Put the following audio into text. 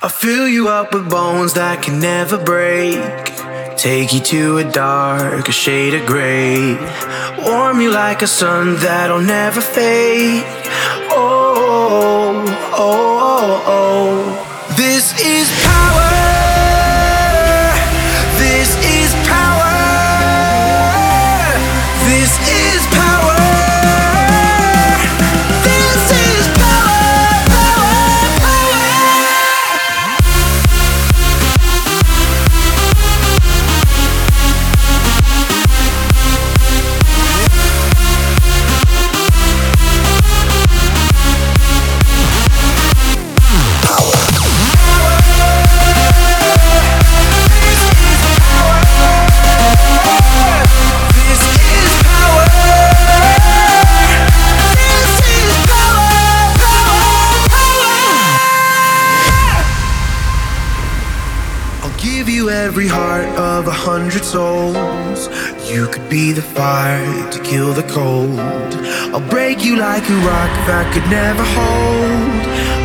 I'll fill you up with bones that can never break. Take you to a darker shade of gray. Warm you like a sun that'll never fade. Oh, oh, oh, oh. This is power. This is power. This is power. This is power, power, power. Give you every heart of 100 souls. You could be the fire to kill the cold. I'll break you like a rock that could never hold.